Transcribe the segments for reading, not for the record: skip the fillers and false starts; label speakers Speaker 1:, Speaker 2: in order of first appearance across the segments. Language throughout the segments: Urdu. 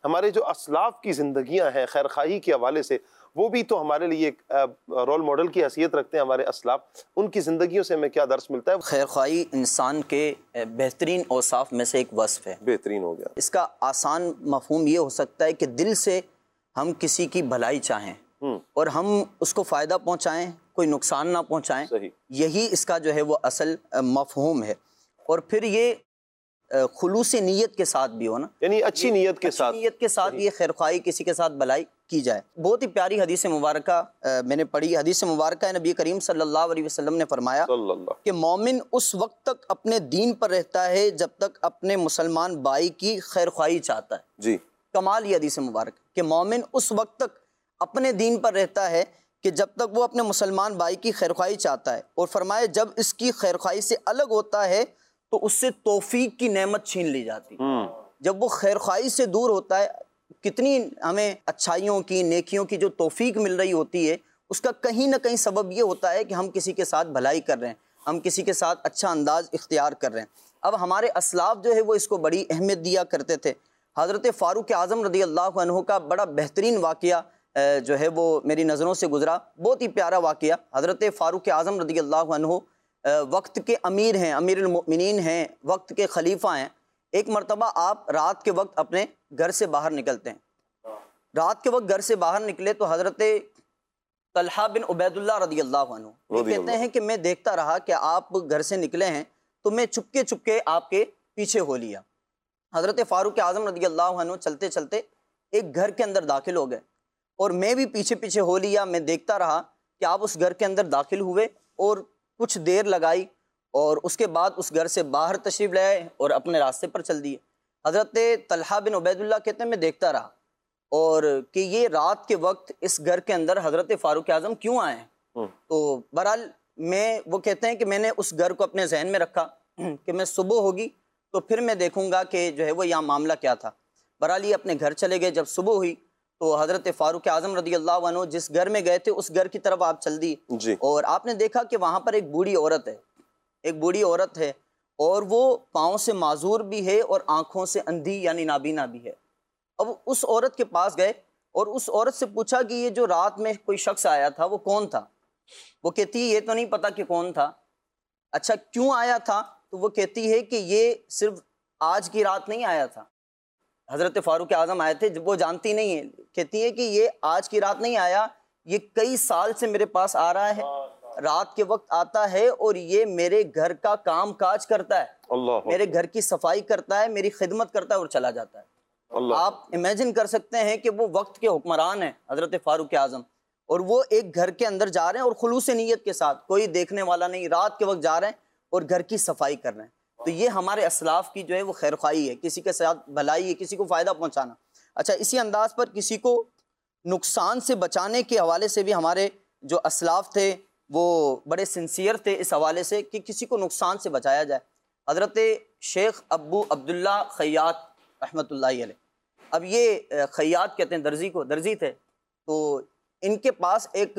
Speaker 1: ہمارے جو اسلاف کی زندگیاں ہیں خیر خواہی کے حوالے سے، وہ بھی تو ہمارے لیے ایک رول ماڈل کی حیثیت رکھتے ہیں ہمارے اسلاف، ان کی زندگیوں سے ہمیں کیا درس ملتا ہے؟
Speaker 2: خیر خواہی انسان کے بہترین اوصاف میں سے ایک وصف ہے۔
Speaker 1: بہترین ہو گیا۔
Speaker 2: اس کا آسان مفہوم یہ ہو سکتا ہے کہ دل سے ہم کسی کی بھلائی چاہیں اور ہم اس کو فائدہ پہنچائیں، کوئی نقصان نہ پہنچائیں۔
Speaker 1: صحیح۔
Speaker 2: یہی اس کا جو ہے وہ اصل مفہوم ہے، اور پھر یہ خلوص نیت کے ساتھ بھی ہو نا،
Speaker 1: یعنی اچھی نیت کے ساتھ،
Speaker 2: اچھی نیت کے ساتھ یہ خیر خواہی، کسی کے ساتھ بھلائی کی جائے۔ بہت ہی پیاری حدیث مبارکہ میں نے پڑھی، حدیث مبارکہ ہے، نبی کریم صلی اللہ علیہ وسلم نے فرمایا کہ مومن اس وقت تک اپنے دین پر رہتا ہے جب تک اپنے مسلمان بھائی کی خیر خواہی چاہتا ہے۔
Speaker 1: جی،
Speaker 2: کمال یہ حدیث مبارک کہ مومن اس وقت تک اپنے دین پر رہتا ہے کہ جب تک وہ اپنے مسلمان بھائی کی خیر خواہی چاہتا ہے، اور فرمایا جب اس کی خیر خواہی سے الگ ہوتا ہے تو اس سے توفیق کی نعمت چھین لی جاتی۔ جب وہ خیر خواہی سے دور ہوتا ہے، کتنی ہمیں اچھائیوں کی، نیکیوں کی جو توفیق مل رہی ہوتی ہے، اس کا کہیں نہ کہیں سبب یہ ہوتا ہے کہ ہم کسی کے ساتھ بھلائی کر رہے ہیں، ہم کسی کے ساتھ اچھا انداز اختیار کر رہے ہیں۔ اب ہمارے اسلاف جو ہے وہ اس کو بڑی اہمیت دیا کرتے تھے۔ حضرت فاروق اعظم رضی اللہ عنہ کا بڑا بہترین واقعہ جو ہے وہ میری نظروں سے گزرا، بہت ہی پیارا واقعہ۔ حضرت فاروق اعظم رضی اللہ عنہ وقت کے امیر ہیں، امیر المؤمنین ہیں، وقت کے خلیفہ ہیں۔ ایک مرتبہ آپ رات کے وقت اپنے گھر سے باہر نکلتے ہیں، رات کے وقت گھر سے باہر نکلے تو حضرت طلحہ بن عبید اللہ رضی اللہ عنہ یہ کہتے ہیں کہ میں دیکھتا رہا کہ آپ گھر سے نکلے ہیں تو میں چپکے چپکے آپ کے پیچھے ہو لیا۔ حضرت فاروق اعظم رضی اللہ عنہ چلتے چلتے ایک گھر کے اندر داخل ہو گئے، اور میں بھی پیچھے پیچھے ہو لیا۔ میں دیکھتا رہا کہ آپ اس گھر کے اندر داخل ہوئے اور کچھ دیر لگائی، اور اس کے بعد اس گھر سے باہر تشریف لے آئے اور اپنے راستے پر چل دیے۔ حضرت طلحہ بن عبید اللہ کہتے ہیں میں دیکھتا رہا اور کہ یہ رات کے وقت اس گھر کے اندر حضرت فاروق اعظم کیوں آئے ہیں۔ تو بہرحال وہ کہتے ہیں کہ میں نے اس گھر کو اپنے ذہن میں رکھا کہ میں صبح ہوگی تو پھر میں دیکھوں گا کہ جو ہے وہ یہاں معاملہ کیا تھا۔ بہرحال یہ اپنے گھر چلے گئے۔ جب صبح ہوئی تو حضرت فاروق اعظم رضی اللہ عنہ جس گھر میں گئے تھے اس گھر کی طرف آپ چل دی، اور آپ نے دیکھا کہ وہاں پر ایک بوڑھی عورت ہے، ایک بوڑھی عورت ہے، اور وہ پاؤں سے معذور بھی ہے اور آنکھوں سے اندھی یعنی نابینا بھی ہے۔ اب اس عورت کے پاس گئے اور اس عورت سے پوچھا کہ یہ جو رات میں کوئی شخص آیا تھا وہ کون تھا؟ وہ کہتی ہے یہ تو نہیں پتا کہ کون تھا۔ اچھا کیوں آیا تھا؟ تو وہ کہتی ہے کہ یہ صرف آج کی رات نہیں آیا تھا، حضرت فاروق اعظم آئے تھے، وہ جانتی نہیں ہے، کہتی ہے کہ یہ آج کی رات نہیں آیا، یہ کئی سال سے میرے پاس آ رہا ہے، رات کے وقت آتا ہے اور یہ میرے گھر کا کام کاج کرتا ہے، میرے گھر کی صفائی کرتا ہے، میری خدمت کرتا ہے اور چلا جاتا ہے۔ آپ امیجن کر سکتے ہیں کہ وہ وقت کے حکمران ہیں حضرت فاروق اعظم، اور وہ ایک گھر کے اندر جا رہے ہیں اور خلوص نیت کے ساتھ، کوئی دیکھنے والا نہیں، رات کے وقت جا رہے ہیں اور گھر کی صفائی کر رہے ہیں۔ تو یہ ہمارے اسلاف کی جو ہے وہ خیر خواہی ہے، کسی کے ساتھ بھلائی ہے، کسی کو فائدہ پہنچانا۔ اچھا اسی انداز پر کسی کو نقصان سے بچانے کے حوالے سے بھی ہمارے جو اسلاف تھے وہ بڑے سنسیئر تھے اس حوالے سے کہ کسی کو نقصان سے بچایا جائے۔ حضرت شیخ ابو عبداللہ خیاط رحمۃ اللہ علیہ، اب یہ خیاط کہتے ہیں درزی کو، درزی تھے، تو ان کے پاس ایک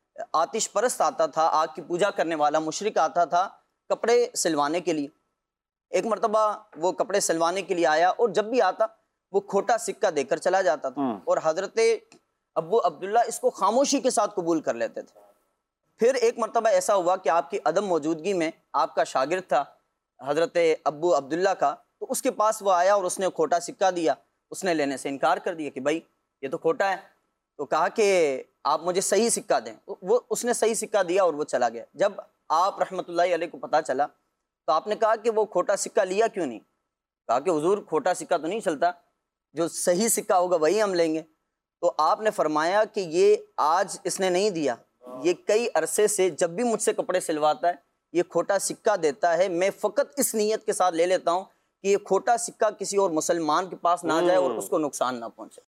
Speaker 2: آتش پرست آتا تھا، آگ کی پوجا کرنے والا مشرک آتا تھا کپڑے سلوانے کے لیے۔ ایک مرتبہ وہ کپڑے سلوانے کے لیے آیا اور جب بھی آتا وہ کھوٹا سکہ دے کر چلا جاتا تھا، اور حضرت ابو عبداللہ اس کو خاموشی کے ساتھ قبول کر لیتے تھے۔ پھر ایک مرتبہ ایسا ہوا کہ آپ کی عدم موجودگی میں آپ کا شاگرد تھا حضرت ابو عبداللہ کا، تو اس کے پاس وہ آیا اور اس نے کھوٹا سکہ دیا، اس نے لینے سے انکار کر دیا کہ بھائی یہ تو کھوٹا ہے۔ تو کہا کہ آپ مجھے صحیح سکہ دیں، اس نے صحیح سکہ دیا اور وہ چلا گیا۔ جب آپ رحمۃ اللہ علیہ کو پتہ چلا تو آپ نے کہا کہ وہ کھوٹا سکہ لیا کیوں نہیں؟ کہا کہ حضور کھوٹا سکہ تو نہیں چلتا، جو صحیح سکہ ہوگا وہی ہم لیں گے۔ تو آپ نے فرمایا کہ یہ آج اس نے نہیں دیا، یہ کئی عرصے سے جب بھی مجھ سے کپڑے سلواتا ہے یہ کھوٹا سکہ دیتا ہے، میں فقط اس نیت کے ساتھ لے لیتا ہوں کہ یہ کھوٹا سکہ کسی اور مسلمان کے پاس نہ جائے اور اس کو نقصان نہ پہنچے۔